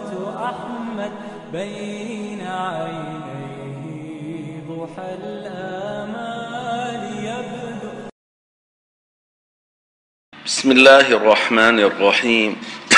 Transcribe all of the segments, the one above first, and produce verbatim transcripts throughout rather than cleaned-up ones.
أحمد بين عينيه ضحى الآمال يبدو. بسم الله الرحمن الرحيم.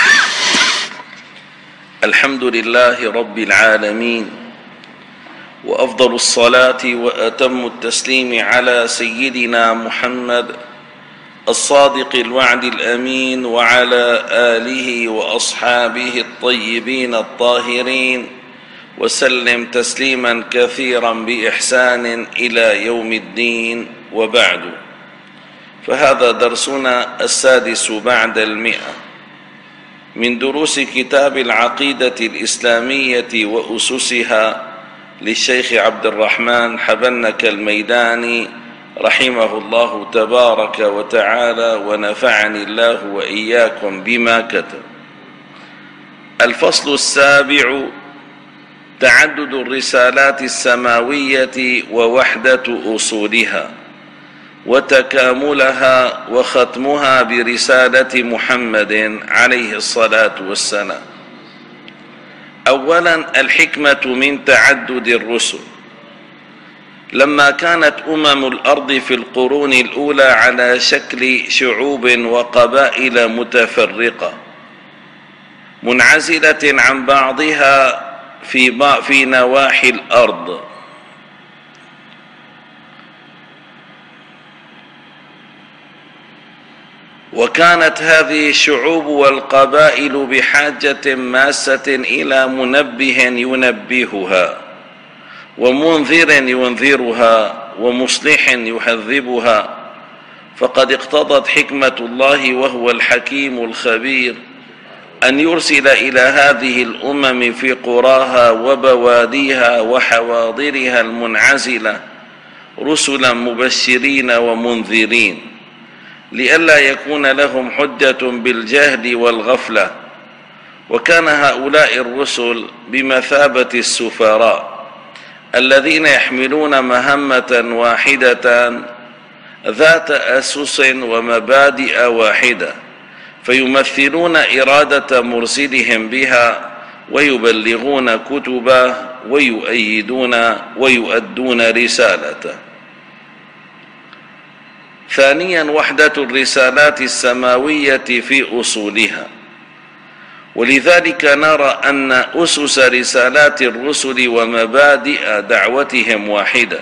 الحمد لله رب العالمين، وأفضل الصلاة وأتم التسليم على سيدنا محمد الصادق الوعد الأمين، وعلى آله وأصحابه الطيبين الطاهرين، وسلم تسليما كثيرا بإحسان إلى يوم الدين. وبعد، فهذا درسنا السادس بعد المئة من دروس كتاب العقيدة الإسلامية وأسسها للشيخ عبد الرحمن حبنك الميداني رحمه الله تبارك وتعالى، ونفعني الله وإياكم بما كتب. الفصل السابع: تعدد الرسالات السماوية ووحدة أصولها، وتكاملها وختمها برسالة محمد عليه الصلاة والسلام. أولا، الحكمة من تعدد الرسل. لما كانت أمم الأرض في القرون الأولى على شكل شعوب وقبائل متفرقة منعزلة عن بعضها في في نواحي الأرض، وكانت هذه الشعوب والقبائل بحاجة ماسة إلى منبه ينبهها، ومنذر ينذرها، ومصلح يهذبها. فقد اقتضت حكمة الله وهو الحكيم الخبير أن يرسل إلى هذه الأمم في قراها وبواديها وحواضرها المنعزلة رسلا مبشرين ومنذرين، لئلا يكون لهم حجة بالجهل والغفلة. وكان هؤلاء الرسل بمثابة السفراء الذين يحملون مهمة واحدة ذات أسس ومبادئ واحدة، فيمثلون إرادة مرسلهم بها، ويبلغون كتبه، ويؤيدون ويؤدون رسالته. ثانيا، وحدة الرسالات السماوية في أصولها. ولذلك نرى أن أسس رسالات الرسل ومبادئ دعوتهم واحدة،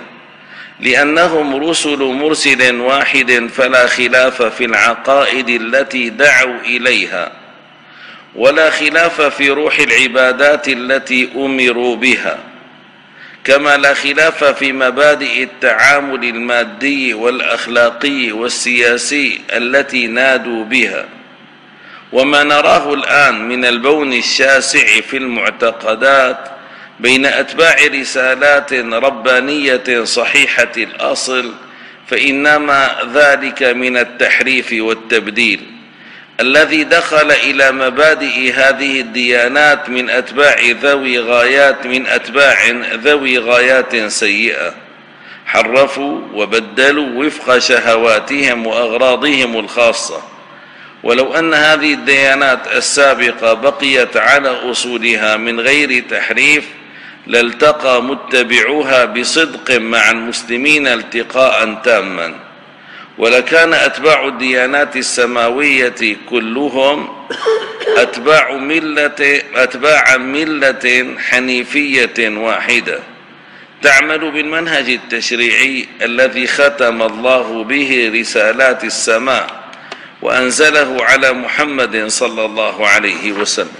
لأنهم رسل مرسل واحد، فلا خلاف في العقائد التي دعوا إليها، ولا خلاف في روح العبادات التي أمروا بها، كما لا خلاف في مبادئ التعامل المادي والأخلاقي والسياسي التي نادوا بها. وما نراه الآن من البون الشاسع في المعتقدات بين أتباع رسالات ربانية صحيحة الأصل، فإنما ذلك من التحريف والتبديل الذي دخل إلى مبادئ هذه الديانات من أتباع ذوي غايات من أتباع ذوي غايات سيئة، حرفوا وبدلوا وفق شهواتهم وأغراضهم الخاصة. ولو أن هذه الديانات السابقة بقيت على أصولها من غير تحريف، لالتقى متبعوها بصدق مع المسلمين التقاء تاما، ولكان أتباع الديانات السماوية كلهم أتباع ملة أتباع ملة حنيفية واحدة، تعمل بالمنهج التشريعي الذي ختم الله به رسالات السماء وأنزله على محمد صلى الله عليه وسلم.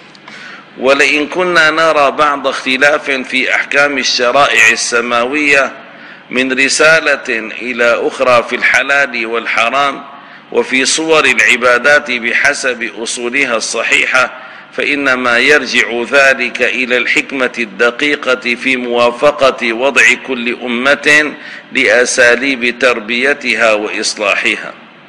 ولئن كنا نرى بعض اختلاف في أحكام الشرائع السماوية من رسالة إلى أخرى في الحلال والحرام وفي صور العبادات بحسب أصولها الصحيحة، فإنما يرجع ذلك إلى الحكمة الدقيقة في موافقة وضع كل أمة لأساليب تربيتها وإصلاحها،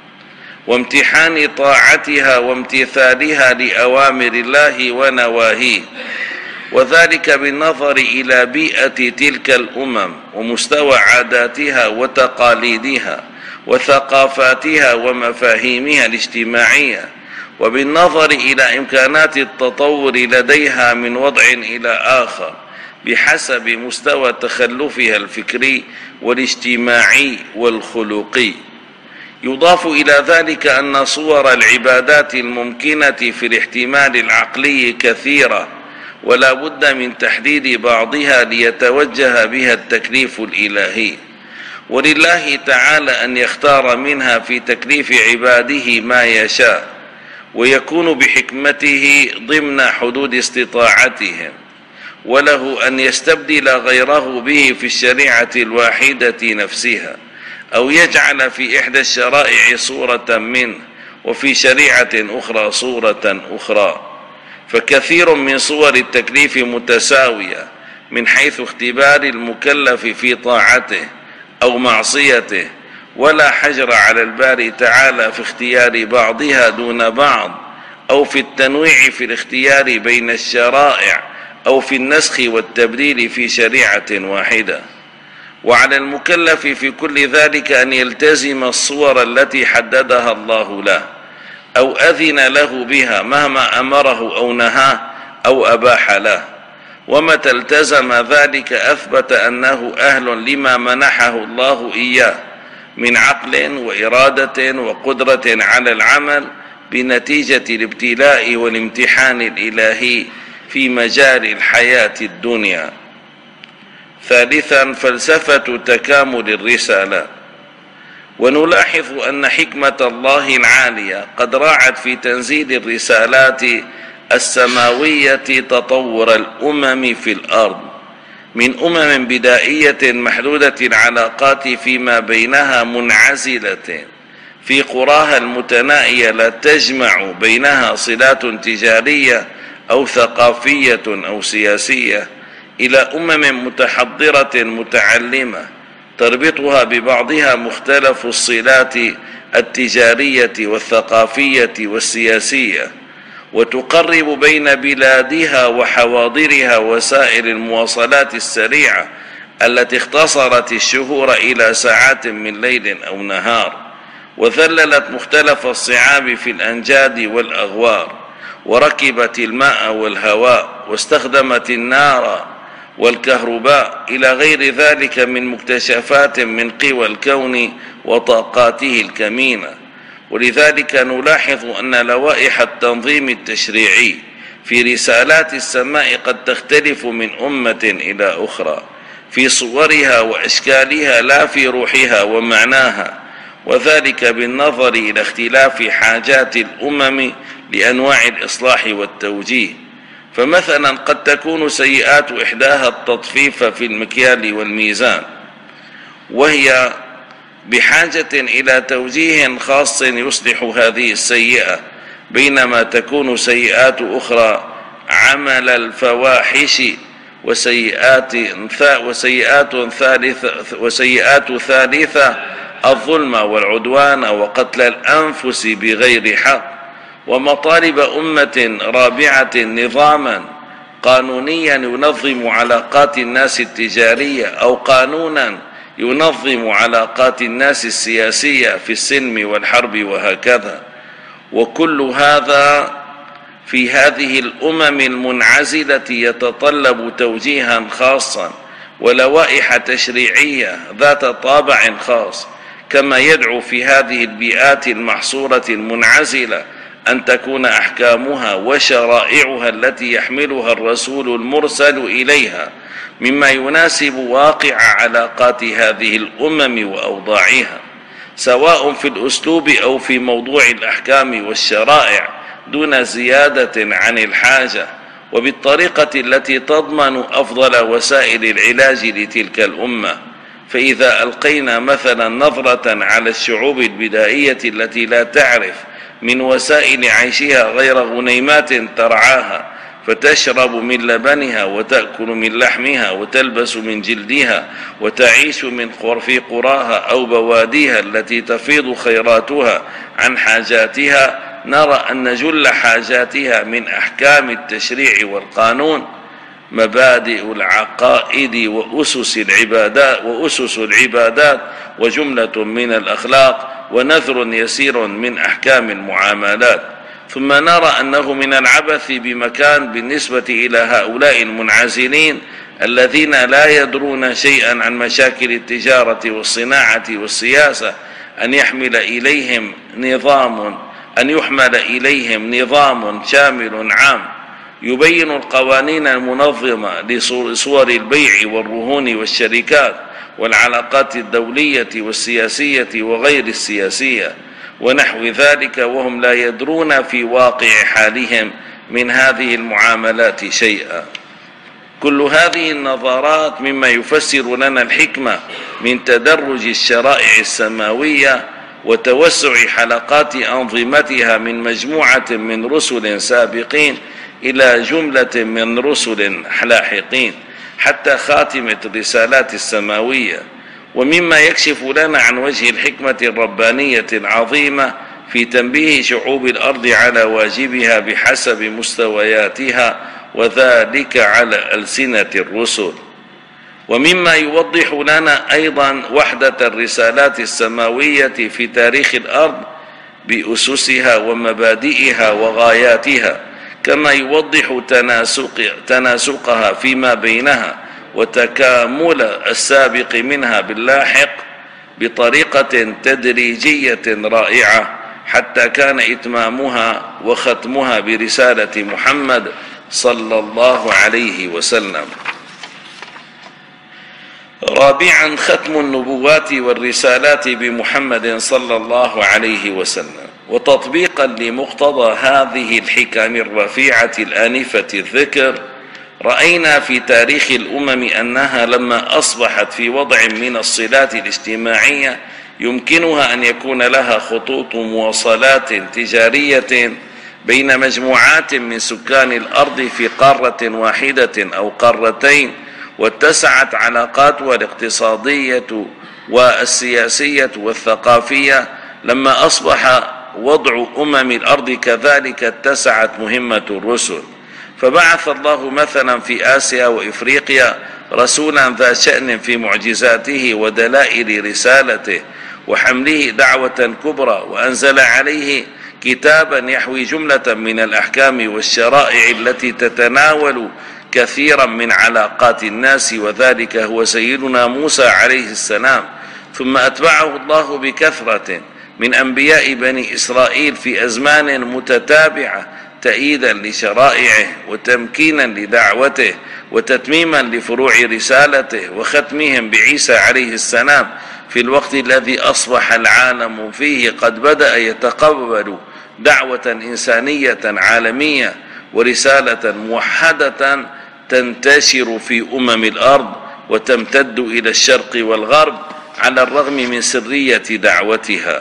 وامتحان طاعتها وامتثالها لأوامر الله ونواهيه، وذلك بالنظر إلى بيئة تلك الأمم ومستوى عاداتها وتقاليدها وثقافاتها ومفاهيمها الاجتماعية، وبالنظر إلى إمكانات التطور لديها من وضع إلى آخر بحسب مستوى تخلفها الفكري والاجتماعي والخلقي. يضاف إلى ذلك أن صور العبادات الممكنة في الاحتمال العقلي كثيرة، ولا بد من تحديد بعضها ليتوجه بها التكليف الإلهي، ولله تعالى أن يختار منها في تكليف عباده ما يشاء، ويكون بحكمته ضمن حدود استطاعتهم، وله أن يستبدل غيره به في الشريعة الواحدة نفسها، أو يجعل في إحدى الشرائع صورة منه وفي شريعة أخرى صورة أخرى. فكثير من صور التكليف متساوية من حيث اختبار المكلف في طاعته أو معصيته، ولا حجر على الباري تعالى في اختيار بعضها دون بعض، أو في التنويع في الاختيار بين الشرائع، أو في النسخ والتبديل في شريعة واحدة. وعلى المكلف في كل ذلك أن يلتزم الصور التي حددها الله له أو أذن له بها مهما أمره أو نهاه أو أباح له، ومتى التزم ذلك أثبت أنه أهل لما منحه الله إياه من عقل وإرادة وقدرة على العمل بنتيجة الابتلاء والامتحان الإلهي في مجال الحياة الدنيا. ثالثا، فلسفة تكامل الرسالة. ونلاحظ أن حكمة الله العالية قد راعت في تنزيل الرسالات السماوية تطور الأمم في الأرض من أمم بدائية محدودة العلاقات فيما بينها منعزلة في قراها المتنائية لا تجمع بينها صلات تجارية أو ثقافية أو سياسية، إلى أمم متحضرة متعلمة تربطها ببعضها مختلف الصلات التجارية والثقافية والسياسية، وتقرب بين بلادها وحواضرها وسائل المواصلات السريعة التي اختصرت الشهور إلى ساعات من ليل أو نهار، وذللت مختلف الصعاب في الأنجاد والأغوار، وركبت الماء والهواء، واستخدمت النار والكهرباء إلى غير ذلك من مكتشفات من قوى الكون وطاقاته الكمينة. ولذلك نلاحظ أن لوائح التنظيم التشريعي في رسالات السماء قد تختلف من أمة إلى أخرى في صورها وأشكالها لا في روحها ومعناها، وذلك بالنظر إلى اختلاف حاجات الأمم لأنواع الإصلاح والتوجيه. فمثلا قد تكون سيئات إحداها التطفيف في المكيال والميزان، وهي بحاجة إلى توجيه خاص يصلح هذه السيئة، بينما تكون سيئات أخرى عمل الفواحش وسيئات وسيئات ثالثة وسيئات ثالثة الظلم والعدوان وقتل الأنفس بغير حق، ومطالب أمة رابعة نظاما قانونيا ينظم علاقات الناس التجارية، أو قانونا ينظم علاقات الناس السياسية في السلم والحرب وهكذا. وكل هذا في هذه الأمم المنعزلة يتطلب توجيها خاصا ولوائح تشريعية ذات طابع خاص، كما يدعو في هذه البيئات المحصورة المنعزلة أن تكون أحكامها وشرائعها التي يحملها الرسول المرسل إليها مما يناسب واقع علاقات هذه الأمم وأوضاعها، سواء في الأسلوب أو في موضوع الأحكام والشرائع، دون زيادة عن الحاجة، وبالطريقة التي تضمن أفضل وسائل العلاج لتلك الأمة. فإذا ألقينا مثلا نظرة على الشعوب البدائية التي لا تعرف من وسائل عيشها غير غنيمات ترعاها، فتشرب من لبنها وتأكل من لحمها وتلبس من جلدها وتعيش من في قراها أو بواديها التي تفيض خيراتها عن حاجاتها، نرى أن جل حاجاتها من أحكام التشريع والقانون مبادئ العقائد وأسس العبادات وأسس العبادات وجملة من الأخلاق ونذر يسير من أحكام المعاملات. ثم نرى أنه من العبث بمكان بالنسبة إلى هؤلاء المنعزلين الذين لا يدرون شيئا عن مشاكل التجارة والصناعة والسياسة أن يحمل إليهم نظام أن يحمل إليهم نظام شامل عام يبين القوانين المنظمة لصور البيع والرهون والشركات والعلاقات الدولية والسياسية وغير السياسية ونحو ذلك، وهم لا يدرون في واقع حالهم من هذه المعاملات شيئا. كل هذه النظرات مما يفسر لنا الحكمة من تدرج الشرائع السماوية وتوسع حلقات أنظمتها من مجموعة من رسل سابقين إلى جملة من رسل لاحقين حتى خاتمة الرسالات السماوية، ومما يكشف لنا عن وجه الحكمة الربانية العظيمة في تنبيه شعوب الأرض على واجبها بحسب مستوياتها، وذلك على ألسنة الرسل. ومما يوضح لنا أيضا وحدة الرسالات السماوية في تاريخ الأرض بأسسها ومبادئها وغاياتها، كما يوضح تناسق تناسقها فيما بينها وتكامل السابق منها باللاحق بطريقة تدريجية رائعة، حتى كان إتمامها وختمها برسالة محمد صلى الله عليه وسلم. رابعا، ختم النبوات والرسالات بمحمد صلى الله عليه وسلم. وتطبيقا لمقتضى هذه الحكم الرفيعة الآنفة الذكر، رأينا في تاريخ الأمم أنها لما أصبحت في وضع من الصلات الاجتماعية يمكنها أن يكون لها خطوط مواصلات تجارية بين مجموعات من سكان الأرض في قارة واحدة أو قارتين، واتسعت علاقاتها الاقتصادية والسياسية والثقافية. لما أصبح وضع أمم الأرض كذلك اتسعت مهمة الرسل، فبعث الله مثلا في آسيا وإفريقيا رسولا ذا شأن في معجزاته ودلائل رسالته وحمله دعوة كبرى، وأنزل عليه كتابا يحوي جملة من الأحكام والشرائع التي تتناول كثيرا من علاقات الناس، وذلك هو سيدنا موسى عليه السلام. ثم أتبعه الله بكثرة من أنبياء بني إسرائيل في أزمان متتابعة تأييدا لشرائعه وتمكينا لدعوته وتتميما لفروع رسالته، وختمهم بعيسى عليه السلام في الوقت الذي أصبح العالم فيه قد بدأ يتقبل دعوة إنسانية عالمية ورسالة موحدة تنتشر في أمم الأرض وتمتد إلى الشرق والغرب، على الرغم من سرية دعوتها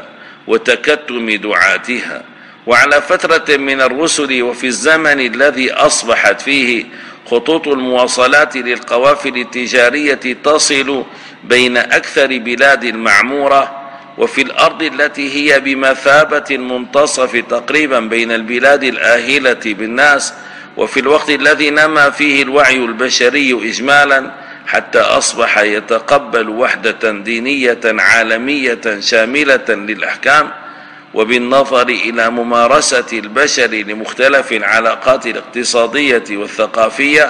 وتكتم دعاتها. وعلى فترة من الرسل وفي الزمن الذي أصبحت فيه خطوط المواصلات للقوافل التجارية تصل بين أكثر بلاد المعمورة، وفي الأرض التي هي بمثابة المنتصف تقريبا بين البلاد الآهلة بالناس، وفي الوقت الذي نما فيه الوعي البشري إجمالا حتى أصبح يتقبل وحدة دينية عالمية شاملة للأحكام، وبالنظر إلى ممارسة البشر لمختلف العلاقات الاقتصادية والثقافية،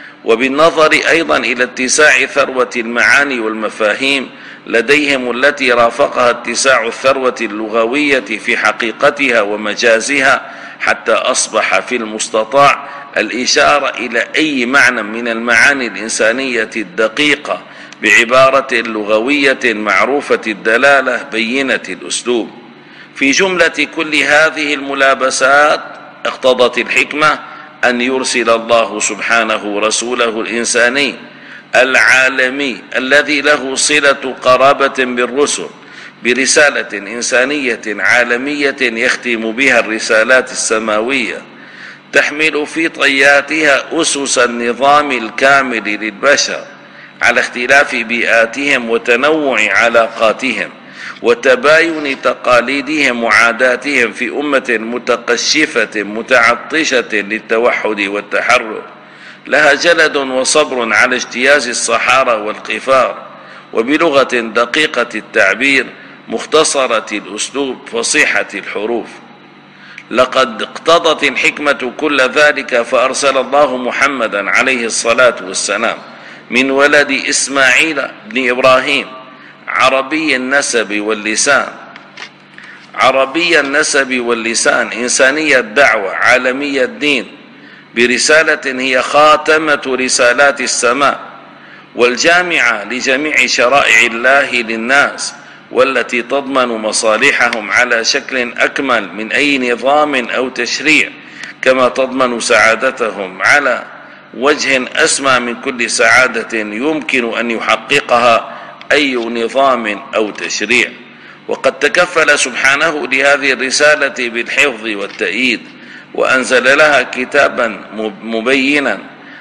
وبالنظر أيضا إلى اتساع ثروة المعاني والمفاهيم لديهم التي رافقها اتساع الثروة اللغوية في حقيقتها ومجازها، حتى أصبح في المستطاع الإشارة إلى أي معنى من المعاني الإنسانية الدقيقة بعبارة لغوية معروفة الدلالة بينة الأسلوب. في جملة كل هذه الملابسات اقتضت الحكمة أن يرسل الله سبحانه رسوله الإنساني العالمي الذي له صلة قرابة بالرسل برسالة إنسانية عالمية يختم بها الرسالات السماوية، تحمل في طياتها أسس النظام الكامل للبشر على اختلاف بيئاتهم وتنوع علاقاتهم وتباين تقاليدهم وعاداتهم في أمة متقشفة متعطشة للتوحد والتحرر، لها جلد وصبر على اجتياز الصحارى والقفار، وبلغة دقيقة التعبير مختصرة الأسلوب فصيحة الحروف. لقد اقتضت الحكمة كل ذلك فأرسل الله محمدا عليه الصلاة والسلام من ولد إسماعيل بن إبراهيم عربي النسب واللسان عربي النسب واللسان إنسانية الدعوة عالمية الدين برسالة هي خاتمة رسالات السماء والجامعة لجميع شرائع الله للناس والتي تضمن مصالحهم على شكل أكمل من أي نظام أو تشريع كما تضمن سعادتهم على وجه أسمى من كل سعادة يمكن أن يحققها أي نظام أو تشريع. وقد تكفل سبحانه لهذه الرسالة بالحفظ والتأييد وأنزل لها كتابا مبينا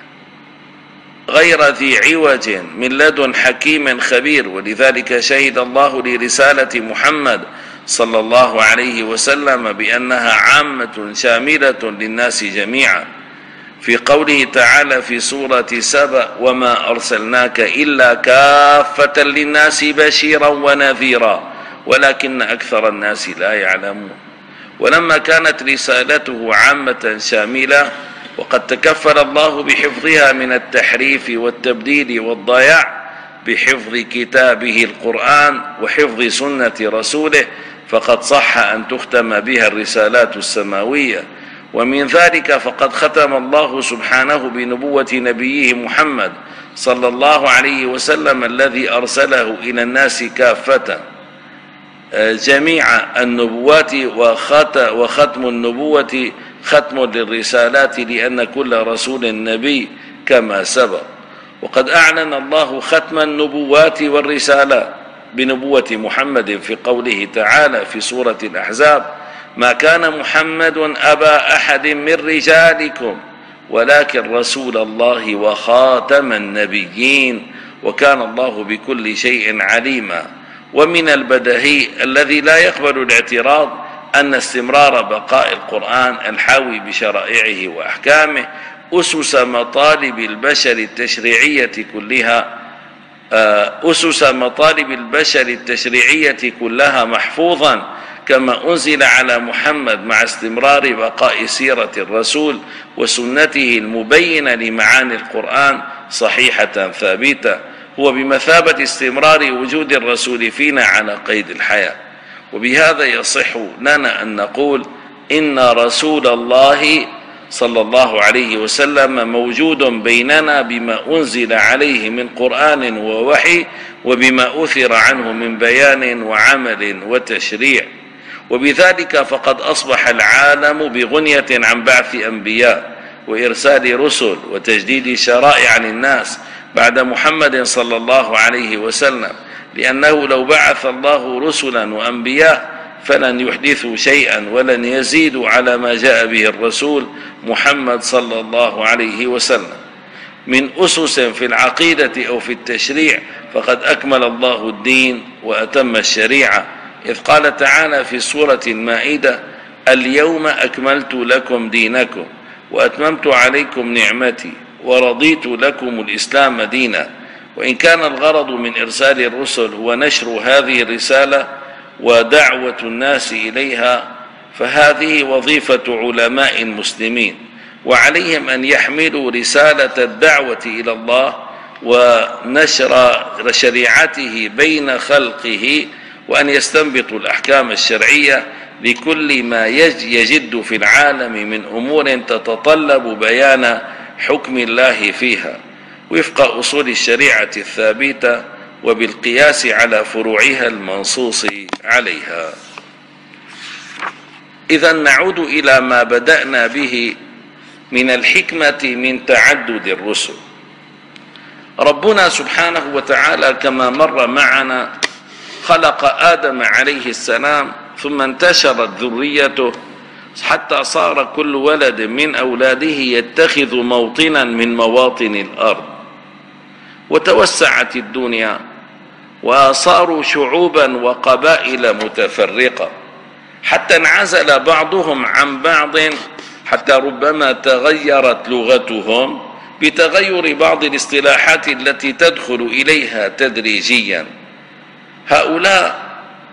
غير ذي عوج من لدن حكيم خبير. ولذلك شهد الله لرسالة محمد صلى الله عليه وسلم بأنها عامة شاملة للناس جميعا في قوله تعالى في سورة سبأ وما أرسلناك إلا كافة للناس بشيرا ونذيرا ولكن أكثر الناس لا يعلمون. ولما كانت رسالته عامة شاملة وقد تكفل الله بحفظها من التحريف والتبديل والضياع بحفظ كتابه القرآن وحفظ سنة رسوله فقد صح أن تختم بها الرسالات السماوية. ومن ذلك فقد ختم الله سبحانه بنبوة نبيه محمد صلى الله عليه وسلم الذي أرسله إلى الناس كافة جميع النبوات وختم النبوة ختم للرسالات لأن كل رسول نبي كما سبق. وقد أعلن الله ختم النبوات والرسالات بنبوة محمد في قوله تعالى في سورة الأحزاب ما كان محمد أبا أحد من رجالكم ولكن رسول الله وخاتم النبيين وكان الله بكل شيء عليما. ومن البديهي الذي لا يقبل الاعتراض أن استمرار بقاء القرآن الحاوي بشرائعه وأحكامه أسس مطالب البشر التشريعية كلها أسس مطالب البشر التشريعية كلها محفوظا كما أنزل على محمد مع استمرار بقاء سيرة الرسول وسنته المبينة لمعاني القرآن صحيحة ثابتة هو بمثابة استمرار وجود الرسول فينا على قيد الحياة. وبهذا يصح لنا أن نقول إن رسول الله صلى الله عليه وسلم موجود بيننا بما أنزل عليه من قرآن ووحي وبما أثر عنه من بيان وعمل وتشريع. وبذلك فقد أصبح العالم بغنية عن بعث أنبياء وإرسال رسل وتجديد شرائع للناس بعد محمد صلى الله عليه وسلم لأنه لو بعث الله رسلا وأنبياء فلن يحدثوا شيئا ولن يزيدوا على ما جاء به الرسول محمد صلى الله عليه وسلم من أسس في العقيدة أو في التشريع فقد أكمل الله الدين وأتم الشريعة إذ قال تعالى في سورة المائدة اليوم أكملت لكم دينكم وأتممت عليكم نعمتي ورضيت لكم الإسلام دينا. وإن كان الغرض من إرسال الرسل هو نشر هذه الرسالة ودعوة الناس إليها فهذه وظيفة علماء المسلمين وعليهم أن يحملوا رسالة الدعوة إلى الله ونشر شريعته بين خلقه وأن يستنبطوا الأحكام الشرعية لكل ما يجد في العالم من أمور تتطلب بيان حكم الله فيها وفق أصول الشريعة الثابتة وبالقياس على فروعها المنصوص عليها. إذا نعود إلى ما بدأنا به من الحكمة من تعدد الرسل. ربنا سبحانه وتعالى كما مر معنا خلق آدم عليه السلام ثم انتشرت ذريته حتى صار كل ولد من أولاده يتخذ موطنا من مواطن الأرض وتوسعت الدنيا وصاروا شعوبا وقبائل متفرقة حتى انعزل بعضهم عن بعض حتى ربما تغيرت لغتهم بتغير بعض الاصطلاحات التي تدخل إليها تدريجيا. هؤلاء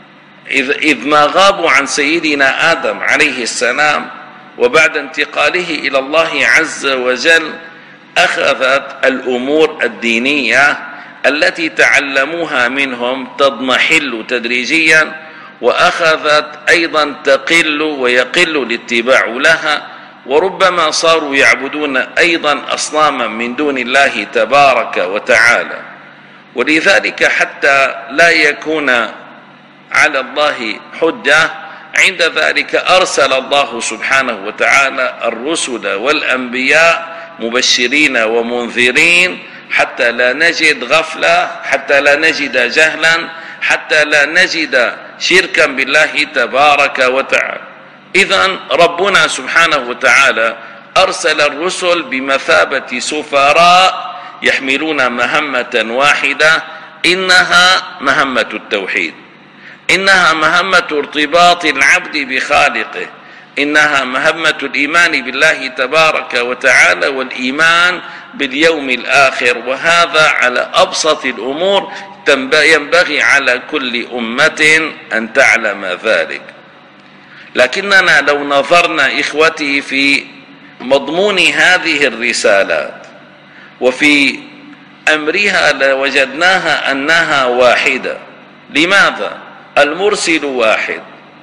إذ, إذ ما غابوا عن سيدنا آدم عليه السلام وبعد انتقاله إلى الله عز وجل أخذت الأمور الدينية التي تعلموها منهم تضمحل تدريجيا، وأخذت أيضا تقل ويقل الاتباع لها، وربما صاروا يعبدون أيضا أصناما من دون الله تبارك وتعالى. ولذلك حتى لا يكون على الله حجة عند ذلك أرسل الله سبحانه وتعالى الرسل والأنبياء مبشرين ومنذرين حتى لا نجد غفلة، حتى لا نجد جهلا، حتى لا نجد شركا بالله تبارك وتعالى. إذن ربنا سبحانه وتعالى أرسل الرسل بمثابة سفراء يحملون مهمة واحدة، إنها مهمة التوحيد، إنها مهمة ارتباط العبد بخالقه، إنها مهمة الإيمان بالله تبارك وتعالى والإيمان باليوم الآخر. وهذا على أبسط الأمور ينبغي على كل أمة أن تعلم ذلك. لكننا لو نظرنا إخوتي في مضمون هذه الرسالات وفي أمرها لوجدناها أنها واحدة. لماذا؟ المرسل واحد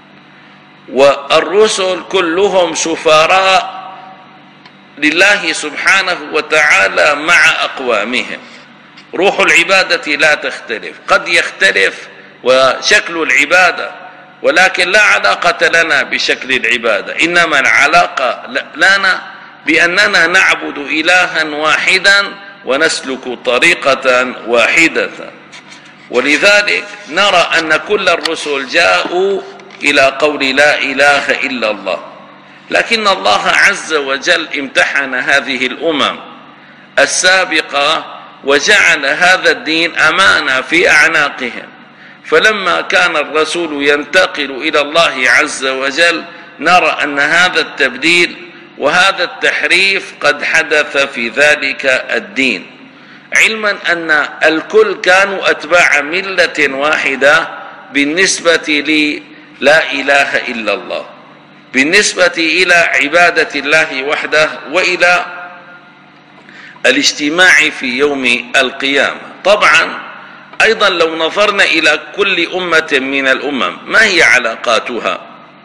والرسل كلهم سفراء لله سبحانه وتعالى مع أقوامهم. روح العبادة لا تختلف، قد يختلف وشكل العبادة، ولكن لا علاقة لنا بشكل العبادة، إنما العلاقة لنا بأننا نعبد إلها واحدا ونسلك طريقة واحدة. ولذلك نرى أن كل الرسل جاءوا إلى قول لا إله إلا الله، لكن الله عز وجل امتحن هذه الأمم السابقة وجعل هذا الدين أمانة في أعناقهم. فلما كان الرسول ينتقل إلى الله عز وجل نرى أن هذا التبديل وهذا التحريف قد حدث في ذلك الدين، علما أن الكل كانوا أتباع ملة واحدة بالنسبة لي لا إله إلا الله، بالنسبة إلى عبادة الله وحده وإلى الاجتماع في يوم القيامة. طبعا أيضا لو نظرنا إلى كل أمة من الأمم ما هي علاقاتها،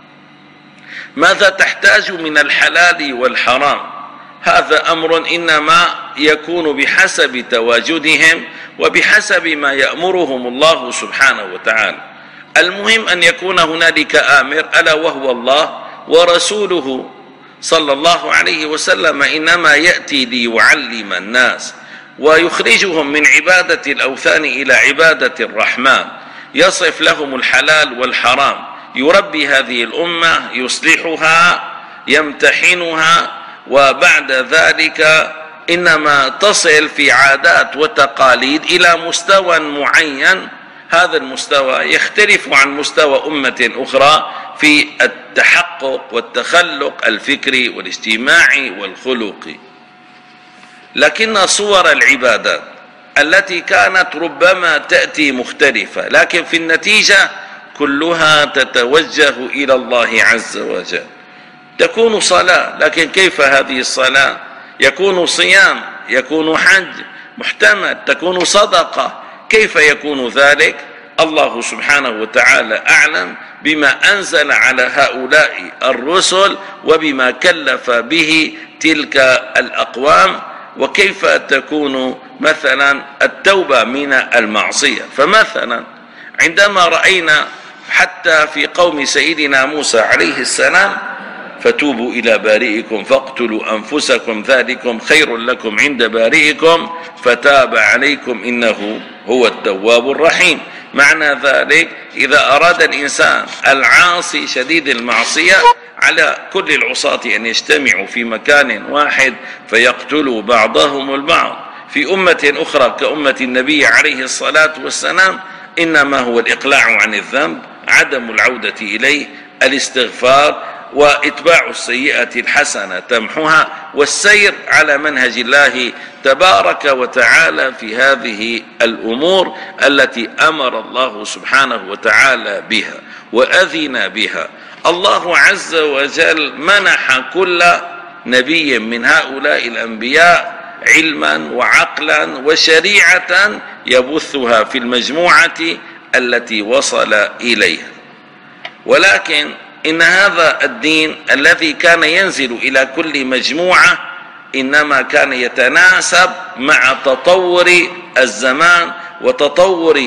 ماذا تحتاج من الحلال والحرام، هذا أمر إنما يكون بحسب تواجدهم وبحسب ما يأمرهم الله سبحانه وتعالى. المهم أن يكون هنالك آمر ألا وهو الله، ورسوله صلى الله عليه وسلم إنما يأتي ليعلم الناس ويخرجهم من عبادة الأوثان إلى عبادة الرحمن، يصف لهم الحلال والحرام، يربي هذه الأمة، يصلحها، يمتحنها، وبعد ذلك إنما تصل في عادات وتقاليد إلى مستوى معين، هذا المستوى يختلف عن مستوى أمة أخرى في التحقق والتخلق الفكري والاجتماعي والخلقي. لكن صور العبادات التي كانت ربما تأتي مختلفة، لكن في النتيجة كلها تتوجه إلى الله عز وجل. تكون صلاة، لكن كيف هذه الصلاة؟ يكون صيام، يكون حج محتمل، تكون صدقة، كيف يكون ذلك؟ الله سبحانه وتعالى أعلم بما أنزل على هؤلاء الرسل وبما كلف به تلك الأقوام، وكيف تكون مثلا التوبة من المعصية. فمثلا عندما رأينا حتى في قوم سيدنا موسى عليه السلام فتوبوا إلى بارئكم فاقتلوا أنفسكم ذلكم خير لكم عند بارئكم فتاب عليكم إنه هو التواب الرحيم. معنى ذلك إذا أراد الإنسان العاصي شديد المعصية على كل العصاة أن يجتمعوا في مكان واحد فيقتلوا بعضهم البعض. في أمة أخرى كأمة النبي عليه الصلاة والسلام إنما هو الإقلاع عن الذنب، عدم العودة إليه، الاستغفار، وإتباع السيئة الحسنة تمحها، والسير على منهج الله تبارك وتعالى في هذه الأمور التي أمر الله سبحانه وتعالى بها. وأذن بها. الله عز وجل منح كل نبي من هؤلاء الأنبياء علما وعقلا وشريعة يبثها في المجموعة التي وصل إليها. ولكن إن هذا الدين الذي كان ينزل إلى كل مجموعة إنما كان يتناسب مع تطور الزمان وتطور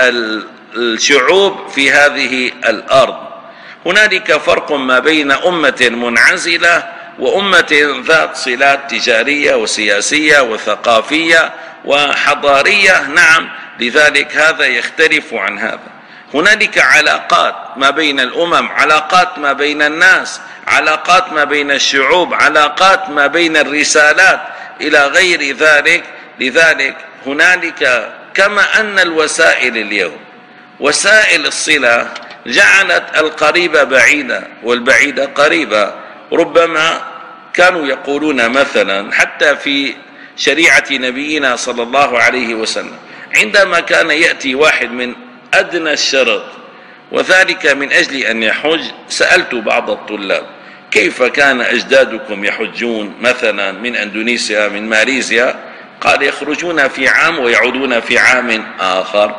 الشعوب في هذه الأرض. هنالك فرق ما بين أمة منعزلة وأمة ذات صلات تجارية وسياسية وثقافية وحضارية، نعم، لذلك هذا يختلف عن هذا. هنالك علاقات ما بين الأمم، علاقات ما بين الناس، علاقات ما بين الشعوب، علاقات ما بين الرسالات إلى غير ذلك. لذلك هنالك كما أن الوسائل اليوم وسائل الصلة جعلت القريب بعيدا والبعيد قريبا. ربما كانوا يقولون مثلا حتى في شريعة نبينا صلى الله عليه وسلم عندما كان يأتي واحد من أدنى الشرط وذلك من أجل أن يحج، سألت بعض الطلاب كيف كان أجدادكم يحجون مثلا من أندونيسيا من ماليزيا؟ قال يخرجون في عام ويعودون في عام آخر،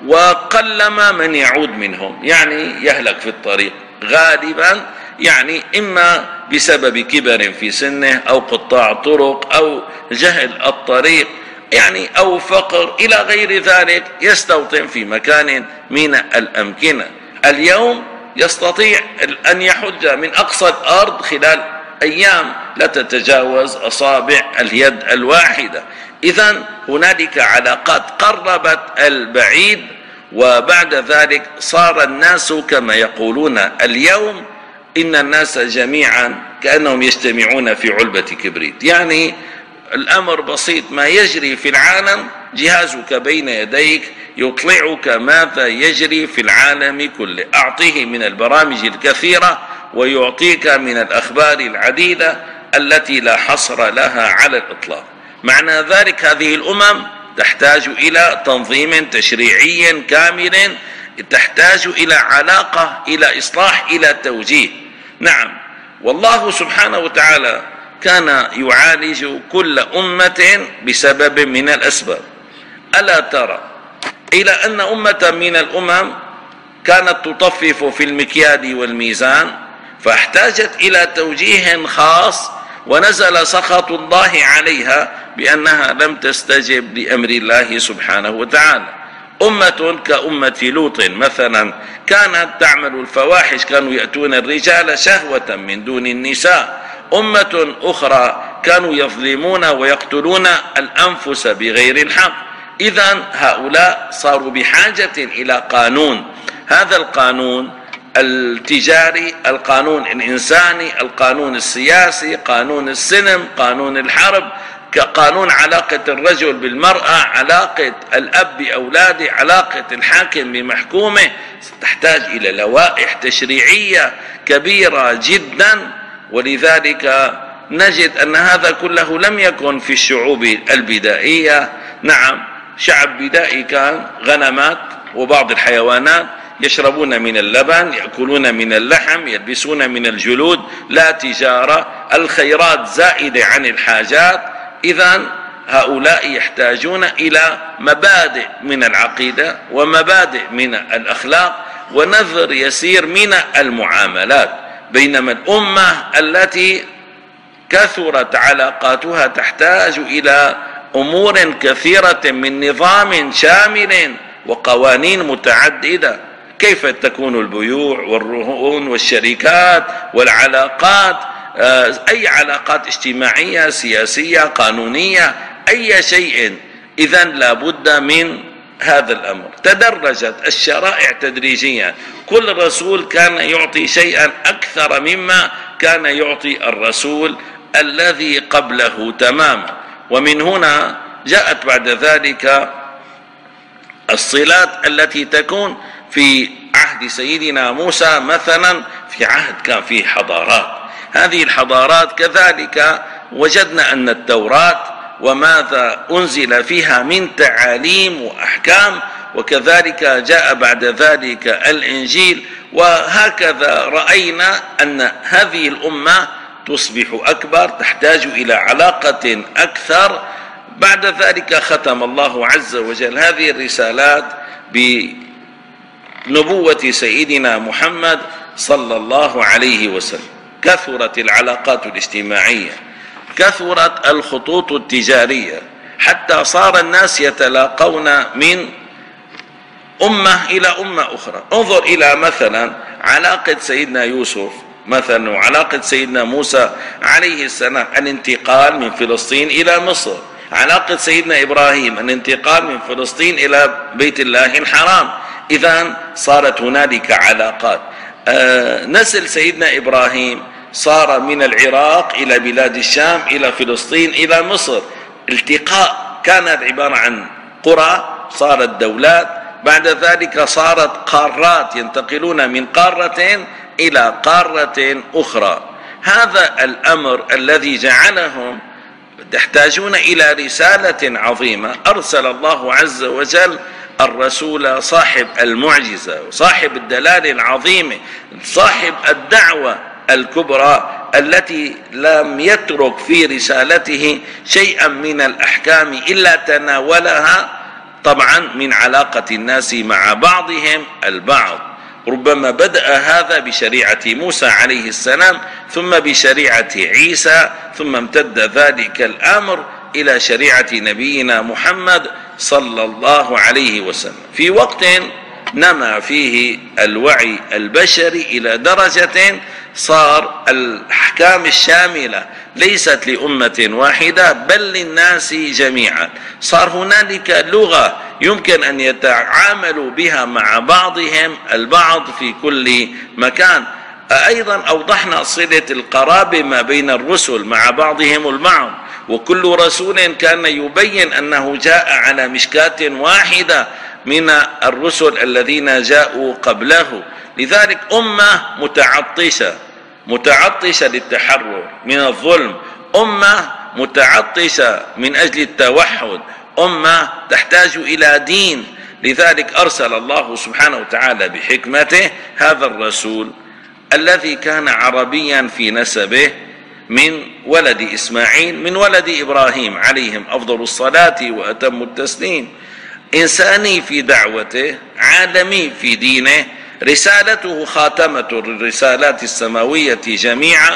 وقلما من يعود منهم، يعني يهلك في الطريق غالبا، يعني إما بسبب كبر في سنه أو قطاع طرق أو جهل الطريق يعني أو فقر إلى غير ذلك، يستوطن في مكان من الأمكنة. اليوم يستطيع أن يحج من أقصى الأرض خلال أيام لا تتجاوز أصابع اليد الواحدة. إذن هنالك علاقات قربت البعيد، وبعد ذلك صار الناس كما يقولون اليوم إن الناس جميعا كأنهم يجتمعون في علبة كبريت. يعني الأمر بسيط، ما يجري في العالم جهازك بين يديك يطلعك ماذا يجري في العالم كله، أعطيه من البرامج الكثيرة ويعطيك من الأخبار العديدة التي لا حصر لها على الإطلاق. معنى ذلك هذه الأمم تحتاج إلى تنظيم تشريعي كامل، تحتاج إلى علاقة، إلى إصلاح، إلى توجيه. نعم، والله سبحانه وتعالى كان يعالج كل أمة بسبب من الأسباب. ألا ترى إلى أن أمة من الأمم كانت تطفف في المكيال والميزان فاحتاجت إلى توجيه خاص، ونزل سخط الله عليها بأنها لم تستجب لأمر الله سبحانه وتعالى. أمة كأمة لوط مثلا كانت تعمل الفواحش، كانوا يأتون الرجال شهوة من دون النساء. أمة أخرى كانوا يظلمون ويقتلون الأنفس بغير الحق. إذن هؤلاء صاروا بحاجة إلى قانون، هذا القانون التجاري، القانون الإنساني، القانون السياسي، قانون السلم، قانون الحرب، كقانون علاقة الرجل بالمرأة، علاقة الأب بأولاده، علاقة الحاكم بمحكومه، تحتاج إلى لوائح تشريعية كبيرة جدا. ولذلك نجد أن هذا كله لم يكن في الشعوب البدائية. نعم، شعب بدائي كان غنمات وبعض الحيوانات، يشربون من اللبن، يأكلون من اللحم، يلبسون من الجلود، لا تجارة، الخيرات زائدة عن الحاجات. إذن هؤلاء يحتاجون إلى مبادئ من العقيدة ومبادئ من الأخلاق ونظر يسير من المعاملات. بينما الأمة التي كثرت علاقاتها تحتاج إلى أمور كثيرة من نظام شامل وقوانين متعددة. كيف تكون البيوع والرهون والشركات والعلاقات، أي علاقات اجتماعية سياسية قانونية أي شيء. إذن لابد من هذا الأمر. تدرجت الشرائع تدريجيا، كل رسول كان يعطي شيئا أكثر مما كان يعطي الرسول الذي قبله تماما. ومن هنا جاءت بعد ذلك الصلات التي تكون في عهد سيدنا موسى مثلا، في عهد كان فيه حضارات، هذه الحضارات كذلك وجدنا أن التوراة وماذا أنزل فيها من تعاليم وأحكام، وكذلك جاء بعد ذلك الإنجيل، وهكذا رأينا أن هذه الأمة تصبح أكبر، تحتاج إلى علاقة أكثر. بعد ذلك ختم الله عز وجل هذه الرسالات بنبوة سيدنا محمد صلى الله عليه وسلم. كثرت العلاقات الاجتماعية، كثرت الخطوط التجارية، حتى صار الناس يتلاقون من أمة إلى أمة أخرى. انظر إلى مثلا علاقة سيدنا يوسف مثلا وعلاقة سيدنا موسى عليه السلام، الانتقال من فلسطين إلى مصر، علاقة سيدنا إبراهيم الانتقال من فلسطين إلى بيت الله الحرام. إذن صارت هنالك علاقات. آه نسل سيدنا إبراهيم صار من العراق إلى بلاد الشام إلى فلسطين إلى مصر، التقاء. كانت عبارة عن قرى صارت دولات، بعد ذلك صارت قارات، ينتقلون من قارة إلى قارة أخرى. هذا الأمر الذي جعلهم يحتاجون إلى رسالة عظيمة. أرسل الله عز وجل الرسول صاحب المعجزة وصاحب الدلالة العظيمة، صاحب الدعوة الكبرى التي لم يترك في رسالته شيئا من الأحكام إلا تناولها طبعا من علاقة الناس مع بعضهم البعض. ربما بدأ هذا بشريعة موسى عليه السلام، ثم بشريعة عيسى، ثم امتد ذلك الأمر إلى شريعة نبينا محمد صلى الله عليه وسلم، في وقت نما فيه الوعي البشري إلى درجة صار الأحكام الشاملة ليست لأمة واحدة بل للناس جميعا. صار هنالك لغة يمكن أن يتعاملوا بها مع بعضهم البعض في كل مكان. أيضا أوضحنا صلة القرابة ما بين الرسل مع بعضهم البعض، وكل رسول كان يبين أنه جاء على مشكاة واحدة من الرسل الذين جاءوا قبله. لذلك أمة متعطشة متعطشة للتحرر من الظلم، أمة متعطشة من أجل التوحد، أمة تحتاج إلى دين. لذلك أرسل الله سبحانه وتعالى بحكمته هذا الرسول الذي كان عربيا في نسبه، من ولد إسماعيل من ولد إبراهيم عليهم أفضل الصلاة وأتم التسليم، إنساني في دعوته، عالمي في دينه. رسالته خاتمة الرسالات السماوية جميعا،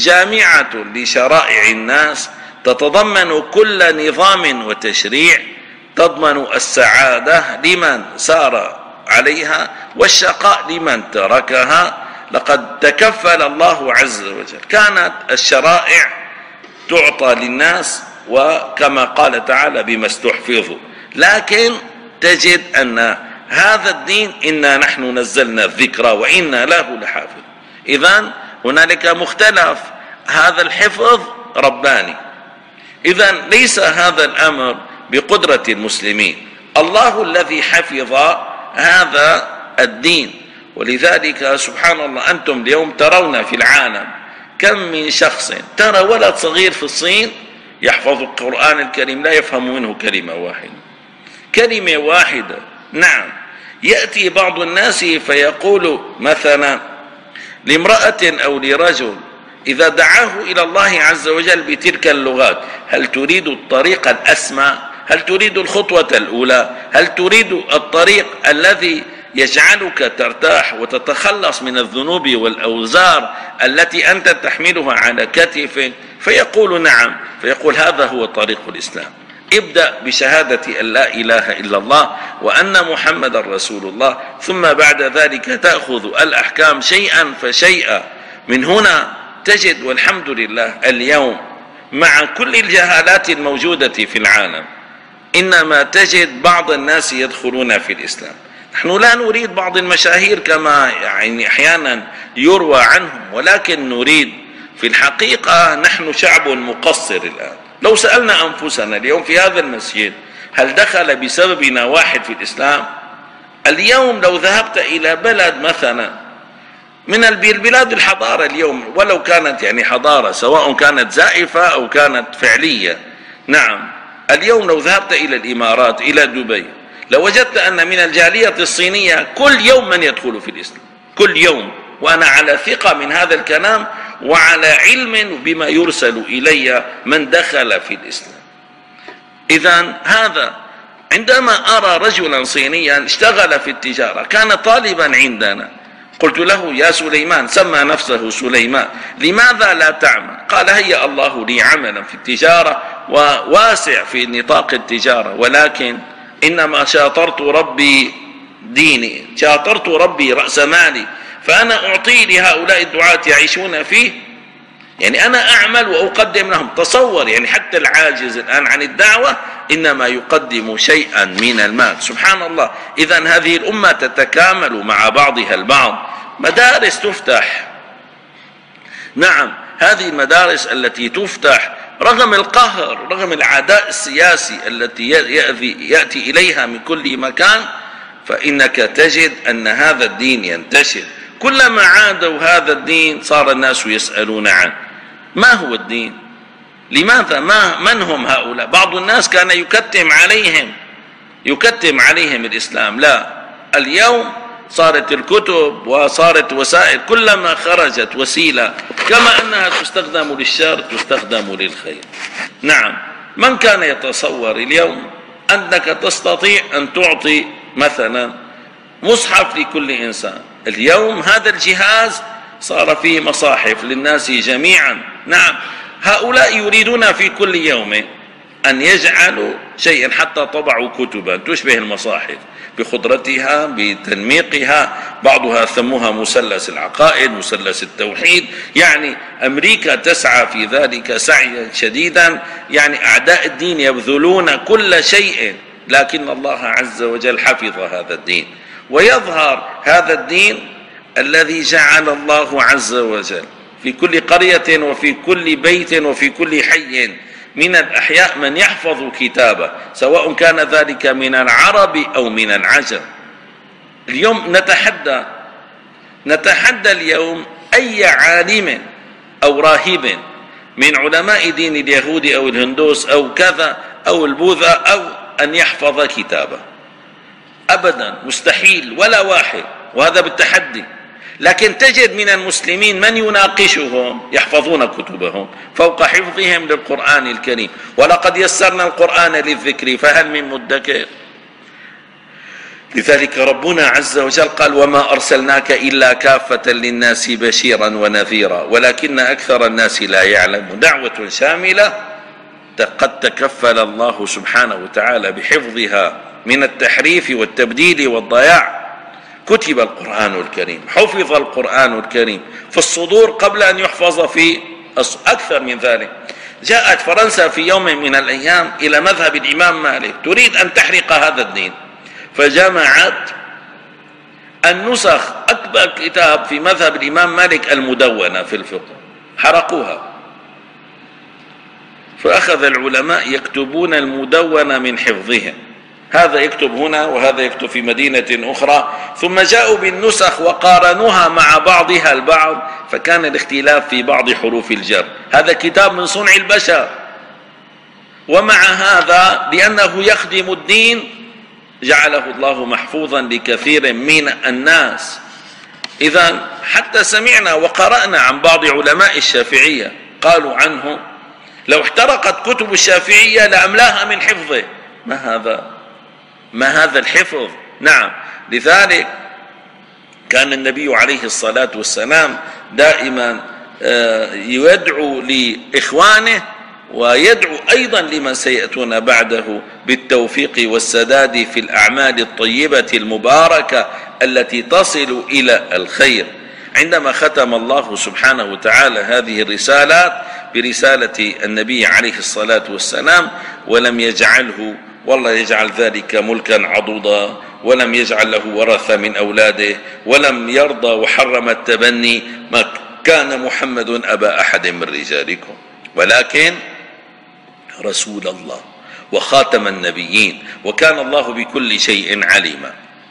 جامعة لشرائع الناس، تتضمن كل نظام وتشريع، تضمن السعادة لمن سار عليها والشقاء لمن تركها. لقد تكفل الله عز وجل، كانت الشرائع تعطى للناس وكما قال تعالى بما استحفظوا، لكن تجد أن هذا الدين إنا نحن نزلنا الذكر وإنا له لحافظ. إذن هنالك مختلف، هذا الحفظ رباني. إذن ليس هذا الأمر بقدرة المسلمين، الله الذي حفظ هذا الدين. ولذلك سبحان الله أنتم اليوم ترون في العالم كم من شخص، ترى ولد صغير في الصين يحفظ القرآن الكريم لا يفهم منه كلمة واحدة كلمة واحدة نعم. يأتي بعض الناس فيقول مثلا لامرأة أو لرجل إذا دعاه إلى الله عز وجل بتلك اللغات، هل تريد الطريق الأسمى؟ هل تريد الخطوة الأولى؟ هل تريد الطريق الذي يجعلك ترتاح وتتخلص من الذنوب والأوزار التي أنت تحملها على كتفك؟ فيقول نعم، فيقول هذا هو طريق الإسلام. ابدأ بشهادة أن لا إله إلا الله وأن محمد رسول الله، ثم بعد ذلك تأخذ الأحكام شيئا فشيئا. من هنا تجد والحمد لله اليوم مع كل الجهالات الموجودة في العالم إنما تجد بعض الناس يدخلون في الإسلام. نحن لا نريد بعض المشاهير كما يعني أحيانا يروى عنهم، ولكن نريد في الحقيقة نحن شعب مقصر الآن. لو سألنا أنفسنا اليوم في هذا المسجد هل دخل بسببنا واحد في الإسلام؟ اليوم لو ذهبت إلى بلد مثلا من البلاد الحضارة اليوم، ولو كانت يعني حضارة سواء كانت زائفة أو كانت فعلية، نعم اليوم لو ذهبت إلى الإمارات إلى دبي لوجدت أن من الجالية الصينية كل يوم من يدخل في الإسلام، كل يوم، وأنا على ثقة من هذا الكلام وعلى علم بما يرسل إلي من دخل في الإسلام. إذن هذا عندما أرى رجلا صينيا اشتغل في التجارة، كان طالبا عندنا، قلت له يا سليمان، سمى نفسه سليمان، لماذا لا تعمل؟ قال هيا الله لي عملا في التجارة وواسع في نطاق التجارة، ولكن إنما شاطرت ربي ديني، شاطرت ربي رأس مالي، فأنا أعطي لهؤلاء الدعاة يعيشون فيه، يعني أنا أعمل وأقدم لهم. تصور يعني حتى العاجز الآن عن الدعوة إنما يقدم شيئا من المال، سبحان الله. إذن هذه الأمة تتكامل مع بعضها البعض. مدارس تفتح، نعم، هذه المدارس التي تفتح رغم القهر، رغم العداء السياسي التي يأتي إليها من كل مكان، فإنك تجد أن هذا الدين ينتشر. كلما عادوا هذا الدين صار الناس يسألون عنه، ما هو الدين؟ لماذا؟ ما من هم هؤلاء؟ بعض الناس كان يكتم عليهم يكتم عليهم الإسلام. لا، اليوم صارت الكتب وصارت وسائل، كلما خرجت وسيلة كما أنها تستخدم للشر تستخدم للخير. نعم، من كان يتصور اليوم أنك تستطيع أن تعطي مثلا مصحف لكل إنسان؟ اليوم هذا الجهاز صار فيه مصاحف للناس جميعا. نعم، هؤلاء يريدون في كل يوم أن يجعلوا شيئا حتى طبعوا كتبا تشبه المصاحف بخضرتها بتنميقها، بعضها سموها مثلث العقائد، مثلث التوحيد. يعني أمريكا تسعى في ذلك سعيا شديدا، يعني أعداء الدين يبذلون كل شيء، لكن الله عز وجل حفظ هذا الدين، ويظهر هذا الدين الذي جعل الله عز وجل في كل قرية وفي كل بيت وفي كل حي من الأحياء من يحفظ كتابه، سواء كان ذلك من العرب أو من العجم. اليوم نتحدى نتحدى اليوم أي عالم أو راهب من علماء دين اليهود أو الهندوس أو كذا أو البوذا أو أن يحفظ كتابه، أبدا، مستحيل، ولا واحد، وهذا بالتحدي. لكن تجد من المسلمين من يناقشهم يحفظون كتبهم فوق حفظهم للقرآن الكريم. ولقد يسرنا القرآن للذكر فهل من مدكر؟ لذلك ربنا عز وجل قال وما أرسلناك إلا كافة للناس بشيرا ونذيرا ولكن أكثر الناس لا يعلمون. دعوة شاملة قد تكفل الله سبحانه وتعالى بحفظها من التحريف والتبديل والضياع. كتب القرآن الكريم، حفظ القرآن الكريم في الصدور قبل أن يحفظ في أكثر من ذلك. جاءت فرنسا في يوم من الأيام إلى مذهب الإمام مالك تريد أن تحرق هذا الدين، فجمعت النسخ، أكبر كتاب في مذهب الإمام مالك المدونة في الفقه، حرقوها. فأخذ العلماء يكتبون المدونة من حفظهم، هذا يكتب هنا وهذا يكتب في مدينة أخرى، ثم جاءوا بالنسخ وقارنوها مع بعضها البعض، فكان الاختلاف في بعض حروف الجر. هذا كتاب من صنع البشر، ومع هذا لأنه يخدم الدين جعله الله محفوظا لكثير من الناس. إذن حتى سمعنا وقرأنا عن بعض علماء الشافعية قالوا عنه لو احترقت كتب الشافعية لأملاها من حفظه. ما هذا؟ ما هذا الحفظ؟ نعم، لذلك كان النبي عليه الصلاة والسلام دائما يدعو لإخوانه ويدعو أيضا لمن سيأتون بعده بالتوفيق والسداد في الأعمال الطيبة المباركة التي تصل إلى الخير. عندما ختم الله سبحانه وتعالى هذه الرسالات برسالة النبي عليه الصلاة والسلام ولم يجعله، والله يجعل ذلك ملكا عضوضا، ولم يجعل له ورثة من أولاده، ولم يرضى وحرم التبني، ما كان محمد أبا أحد من رجالكم ولكن رسول الله وخاتم النبيين، وكان الله بكل شيء عليما.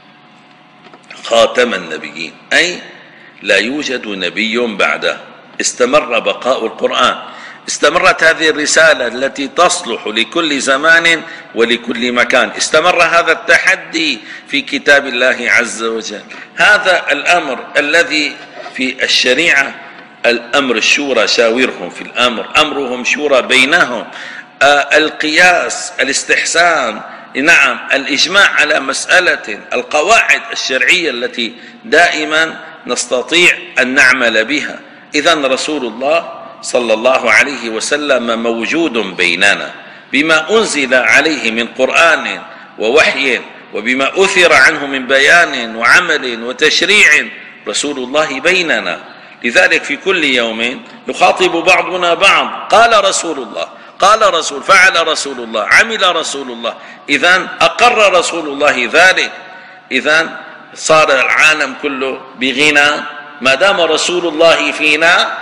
خاتم النبيين أي لا يوجد نبي بعده، استمر بقاء القرآن. استمرت هذه الرسالة التي تصلح لكل زمان ولكل مكان، استمر هذا التحدي في كتاب الله عز وجل. هذا الأمر الذي في الشريعة، الأمر الشورى، شاورهم في الأمر، أمرهم شورى بينهم، آه القياس، الاستحسان، نعم، الإجماع على مسألة، القواعد الشرعية التي دائما نستطيع أن نعمل بها. إذن رسول الله صلى الله عليه وسلم موجود بيننا بما أنزل عليه من قرآن ووحي، وبما أثر عنه من بيان وعمل وتشريع، رسول الله بيننا. لذلك في كل يوم نخاطب بعضنا بعض، قال رسول الله، قال رسول، فعل رسول الله، عمل رسول الله. إذن أقر رسول الله ذلك. إذن صار العالم كله بغنى ما دام رسول الله فينا،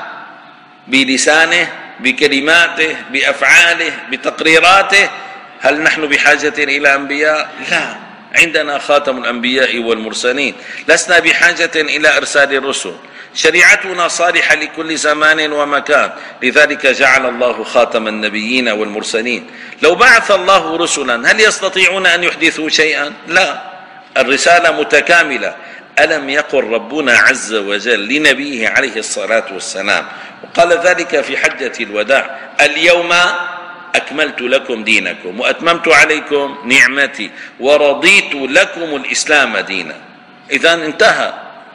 بلسانه، بكلماته، بأفعاله، بتقريراته. هل نحن بحاجة إلى أنبياء؟ لا، عندنا خاتم الأنبياء والمرسلين، لسنا بحاجة إلى إرسال الرسل، شريعتنا صالحة لكل زمان ومكان. لذلك جعل الله خاتم النبيين والمرسلين. لو بعث الله رسلا هل يستطيعون أن يحدثوا شيئا؟ لا، الرسالة متكاملة. ألم يقل ربنا عز وجل لنبيه عليه الصلاة والسلام، وقال ذلك في حجة الوداع: اليوم أكملت لكم دينكم وأتممت عليكم نعمتي ورضيت لكم الإسلام دينا. إذن انتهى،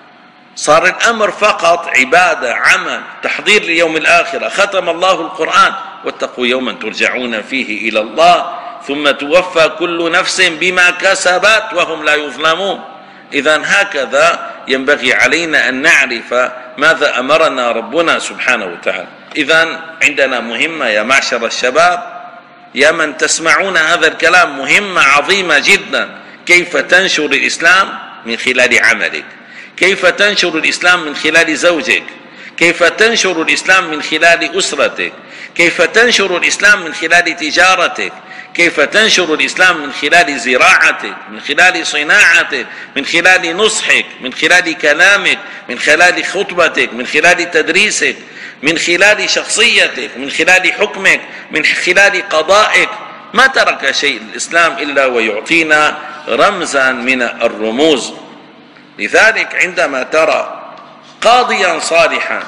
صار الأمر فقط عبادة، عمل، تحضير ليوم الآخرة. ختم الله القرآن: واتقوا يوما ترجعون فيه إلى الله ثم توفى كل نفس بما كسبت وهم لا يظلمون. إذن هكذا ينبغي علينا أن نعرف ماذا أمرنا ربنا سبحانه وتعالى. إذن عندنا مهمة يا معشر الشباب، يا من تسمعون هذا الكلام، مهمة عظيمة جدا. كيف تنشر الإسلام؟ من خلال عملك. كيف تنشر الإسلام؟ من خلال زوجك. كيف تنشر الإسلام؟ من خلال أسرتك. كيف تنشر الإسلام؟ من خلال تجارتك. كيف تنشر الإسلام؟ من خلال زراعتك، من خلال صناعتك، من خلال نصحك، من خلال كلامك، من خلال خطبتك، من خلال تدريسك، من خلال شخصيتك، من خلال حكمك، من خلال قضائك. ما ترك شيء الإسلام إلا ويعطينا رمزا من الرموز. لذلك عندما ترى قاضيا صالحا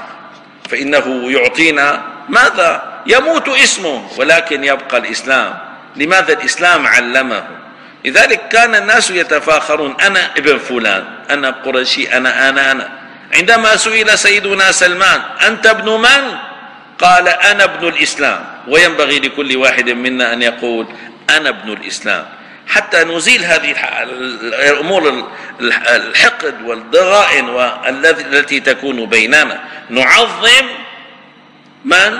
فإنه يعطينا ماذا؟ يموت اسمه ولكن يبقى الإسلام. لماذا؟ الإسلام علمه. لذلك كان الناس يتفاخرون: أنا ابن فلان، أنا قرشي، أنا أنا أنا عندما سئل سيدنا سلمان: أنت ابن من؟ قال: أنا ابن الإسلام. وينبغي لكل واحد منا أن يقول: أنا ابن الإسلام، حتى نزيل هذه الأمور، الحقد والضغائن التي تكون بيننا. نعظم من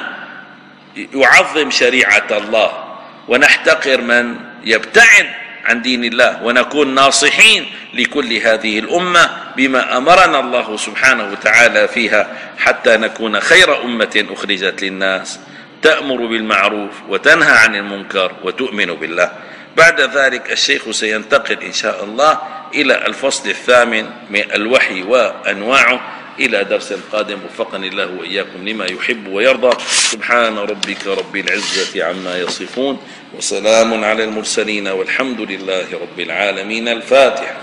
يعظم شريعة الله، ونحتقر من يبتعد عن دين الله، ونكون ناصحين لكل هذه الأمة بما أمرنا الله سبحانه وتعالى فيها، حتى نكون خير أمة أخرجت للناس، تأمر بالمعروف وتنهى عن المنكر وتؤمن بالله. بعد ذلك الشيخ سينتقل إن شاء الله إلى الفصل الثامن من الوحي وأنواعه. إلى درس قادم، وفقني الله وإياكم لما يحب ويرضى. سبحان ربك رب العزة عما يصفون، وسلام على المرسلين، والحمد لله رب العالمين. الفاتحة.